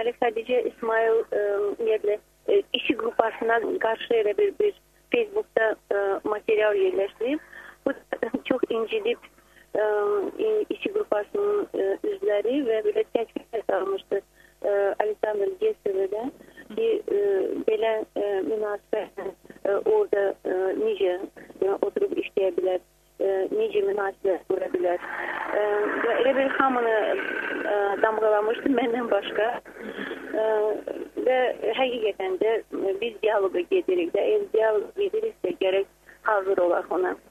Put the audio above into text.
deməli Xədicə İsmail ümumiyyətlə işi qrupasına qarşı elə bir Facebookda material yerləşdirib. Bu çox incidib işi qrupasının üzvləri və belə təkrar almışdı Aleksandr Gessever'dən ki, belə münasibətlə orada necə oturub işləyə bilər, necə münasibət qura bilər. Və elə bir hamını damğalamışdı məndən başqa və həqiqətən də biz diyaloqa gedirik də, eğer diyaloqa gediriksə gərək hazır olaq ona.